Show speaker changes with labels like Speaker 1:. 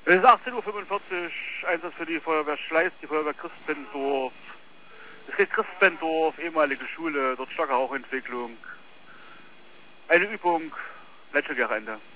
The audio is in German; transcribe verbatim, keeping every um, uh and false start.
Speaker 1: Es ist achtzehn Uhr fünfundvierzig, Einsatz für die Feuerwehr Schleiß, die Feuerwehr Christbendorf. Es geht Christbendorf, ehemalige Schule, dort starke Rauchentwicklung. Eine Übung, Leitstückjahre Ende.